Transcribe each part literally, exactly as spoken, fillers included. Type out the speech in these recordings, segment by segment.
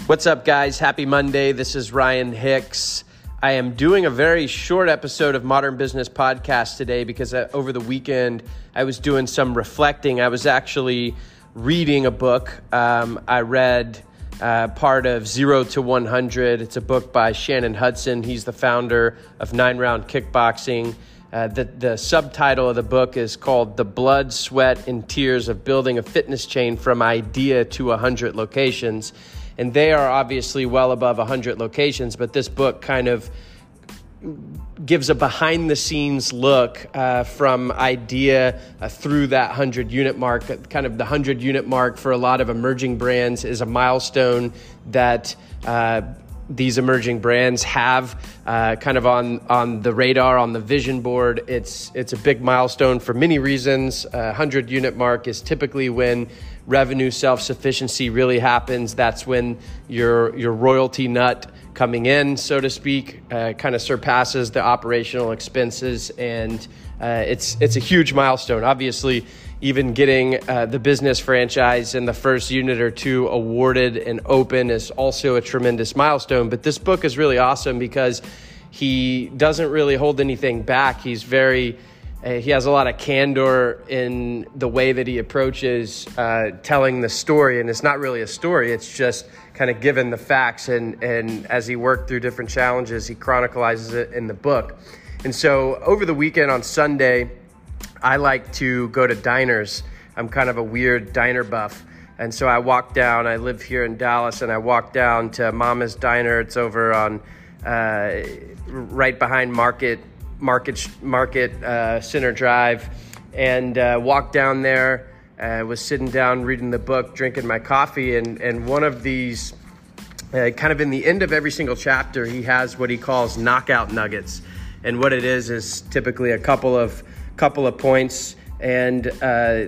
What's up, guys? Happy Monday. This is Ryan Hicks. I am doing a very short episode of Modern Business Podcast today because uh, over the weekend I was doing some reflecting. I was actually reading a book. Um, I read uh, part of Zero to one hundred. It's a book by Shannon Hudson. He's the founder of Nine Round Kickboxing. Uh, the, the subtitle of the book is called The Blood, Sweat, and Tears of Building a Fitness Chain from Idea to one hundred Locations. And they are obviously well above one hundred locations, but this book kind of gives a behind-the-scenes look uh, from idea uh, through that one hundred unit mark. Kind of the one hundred unit mark for a lot of emerging brands is a milestone that uh, these emerging brands have uh, kind of on, on the radar, on the vision board. It's, it's a big milestone for many reasons. Uh, one hundred unit mark is typically when revenue self-sufficiency really happens. That's when your your royalty nut coming in, so to speak, uh, kind of surpasses the operational expenses, and uh, it's it's a huge milestone. Obviously, even getting uh, the business franchise in the first unit or two awarded and open is also a tremendous milestone. But this book is really awesome because he doesn't really hold anything back. He's very Uh, he has a lot of candor in the way that he approaches uh, telling the story. And it's not really a story. It's just kind of given the facts. And, and as he worked through different challenges, he chronicles it in the book. And so over the weekend on Sunday, I like to go to diners. I'm kind of a weird diner buff. And so I walked down. I live here in Dallas, and I walked down to Mama's Diner. It's over on uh, right behind Market Market Market uh, Center Drive, and uh, walked down there. I uh, was sitting down reading the book, drinking my coffee, and and one of these, uh, kind of in the end of every single chapter, he has what he calls knockout nuggets, and what it is is typically a couple of couple of points, and uh,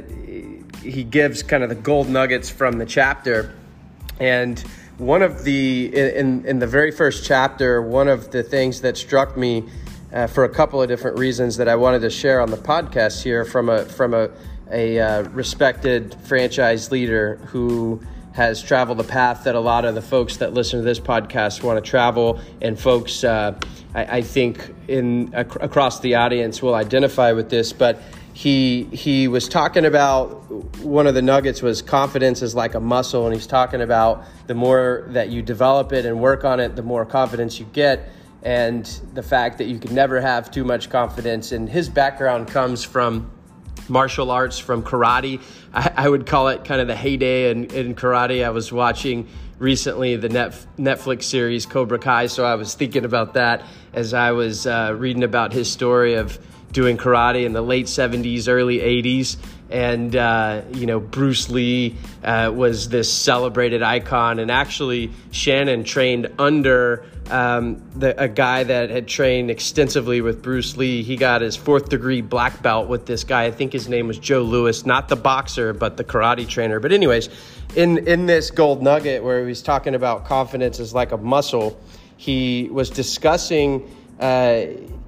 he gives kind of the gold nuggets from the chapter. And one of the in in the very first chapter, one of the things that struck me, Uh, for a couple of different reasons that I wanted to share on the podcast here from a from a, a uh, respected franchise leader who has traveled the path that a lot of the folks that listen to this podcast want to travel, and folks uh, I, I think in ac- across the audience will identify with this. But he he was talking about, one of the nuggets was confidence is like a muscle, and he's talking about the more that you develop it and work on it, the more confidence you get. And the fact that you can never have too much confidence. And his background comes from martial arts, from karate. I, I would call it kind of the heyday in, in karate. I was watching recently the net, Netflix series Cobra Kai, so I was thinking about that as I was uh, reading about his story of doing karate in the late seventies, early eighties. And, uh, you know, Bruce Lee uh, was this celebrated icon. And actually, Shannon trained under um, the, a guy that had trained extensively with Bruce Lee. He got his fourth degree black belt with this guy. I think his name was Joe Louis, not the boxer, but the karate trainer. But anyways, in, in this gold nugget where he was talking about confidence is like a muscle, he was discussing uh,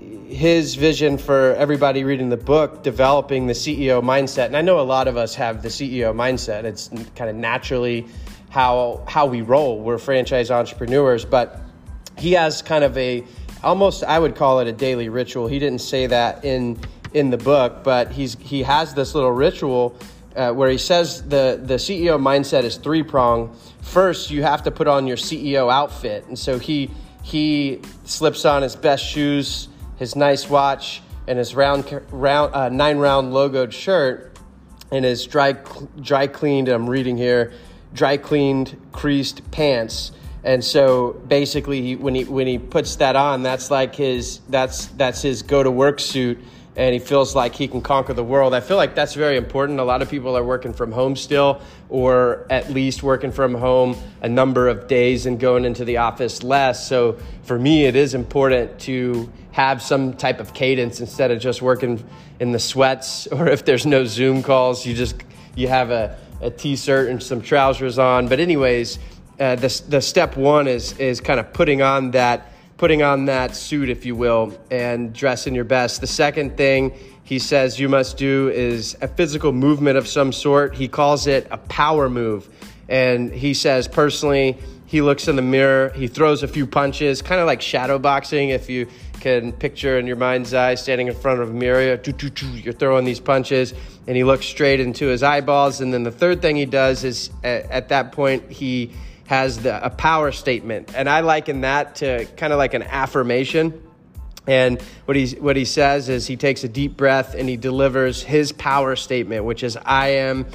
his vision for everybody reading the book, developing the C E O mindset. And I know a lot of us have the C E O mindset. It's kind of naturally how how we roll. We're franchise entrepreneurs, but he has kind of a, almost I would call it a daily ritual. He didn't say that in in the book, but he's he has this little ritual uh, where he says the, the C E O mindset is three-pronged. First, you have to put on your C E O outfit. And so he he slips on his best shoes, his nice watch, and his round, round uh, nine round logoed shirt, and his dry, dry cleaned. I'm reading here, dry cleaned, creased pants. And so basically, he, when he when he puts that on, that's like his that's that's his go to work suit, and he feels like he can conquer the world. I feel like that's very important. A lot of people are working from home still, or at least working from home a number of days and going into the office less. So for me, it is important to have some type of cadence instead of just working in the sweats, or if there's no Zoom calls, you just you have a, a t-shirt and some trousers on. But anyways, uh, the the step one is is kind of putting on that putting on that suit, if you will, and dressing your best. The second thing he says you must do is a physical movement of some sort. He calls it a power move. And he says personally, he he looks in the mirror, he throws a few punches, kind of like shadow boxing. If you can picture in your mind's eye standing in front of a mirror, you're throwing these punches, and he looks straight into his eyeballs. And then the third thing he does is at, at that point, he has the, a power statement. And I liken that to kind of like an affirmation. And what he, what he says is he takes a deep breath and he delivers his power statement, which is, I am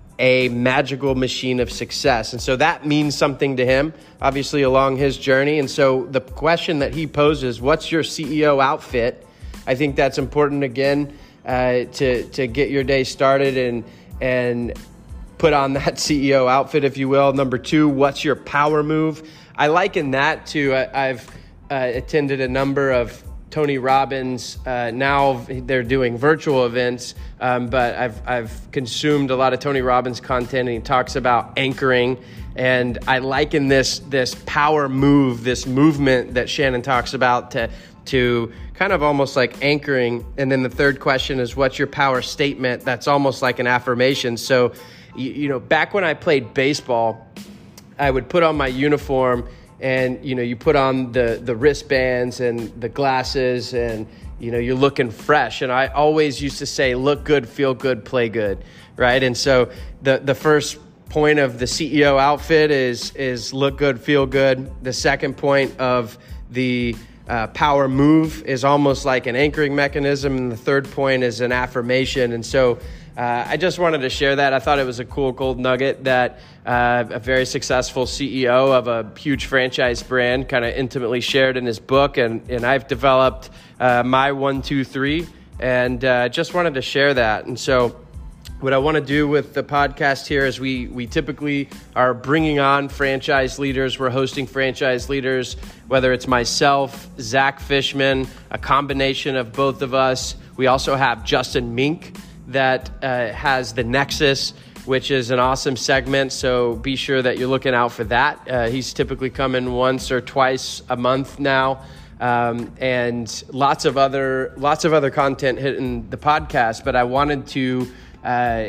a magical machine of success. And so that means something to him, obviously, along his journey. And so the question that he poses, what's your C E O outfit? I think that's important, again, uh, to, to get your day started and, and put on that C E O outfit, if you will. Number two, what's your power move? I liken that to, uh, I've uh, attended a number of Tony Robbins. Uh, now they're doing virtual events, um, but I've I've consumed a lot of Tony Robbins content, and he talks about anchoring. And I liken this this power move, this movement that Shannon talks about, to to kind of almost like anchoring. And then the third question is, what's your power statement? That's almost like an affirmation. So, you, you know, back when I played baseball, I would put on my uniform. And, you know, you put on the, the wristbands and the glasses and, you know, you're looking fresh. And I always used to say, look good, feel good, play good, right? And so the, the first point of the C E O outfit is, is look good, feel good. The second point of the uh, power move is almost like an anchoring mechanism. And the third point is an affirmation. And so Uh, I just wanted to share that. I thought it was a cool gold nugget that uh, a very successful C E O of a huge franchise brand kind of intimately shared in his book. And, and I've developed uh, my one, two, three, and uh, just wanted to share that. And so what I want to do with the podcast here is we, we typically are bringing on franchise leaders. We're hosting franchise leaders, whether it's myself, Zach Fishman, a combination of both of us. We also have Justin Mink, that uh, has the Nexus, which is an awesome segment. So be sure that you're looking out for that. Uh, he's typically coming once or twice a month now. Um, and lots of other, lots of other content hitting the podcast. But I wanted to, uh,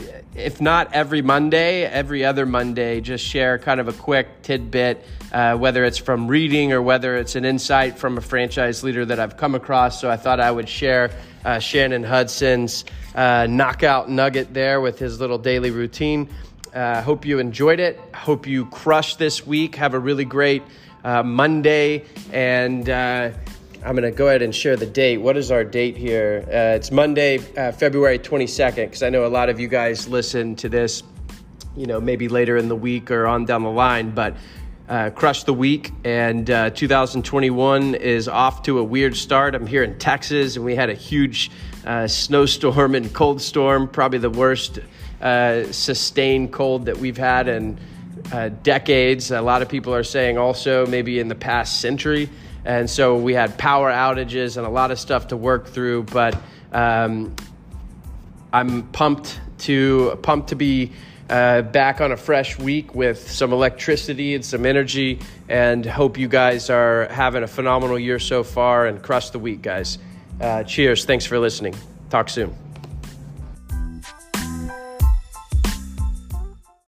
if not every Monday, every other Monday, just share kind of a quick tidbit, uh, whether it's from reading or whether it's an insight from a franchise leader that I've come across. So I thought I would share uh, Shannon Hudson's uh, knockout nugget there with his little daily routine. Uh, hope you enjoyed it. Hope you crushed this week. Have a really great uh, Monday. And uh, I'm going to go ahead and share the date. What is our date here? Uh, it's Monday, uh, February twenty-second, because I know a lot of you guys listen to this, you know, maybe later in the week or on down the line, but uh, crush the week. And uh, two thousand twenty-one is off to a weird start. I'm here in Texas, and we had a huge uh, snowstorm and cold storm, probably the worst uh, sustained cold that we've had in uh, decades. A lot of people are saying also maybe in the past century. And so we had power outages and a lot of stuff to work through, but um, I'm pumped to pumped to be uh, back on a fresh week with some electricity and some energy, and hope you guys are having a phenomenal year so far and crush the week, guys. Uh, cheers. Thanks for listening. Talk soon.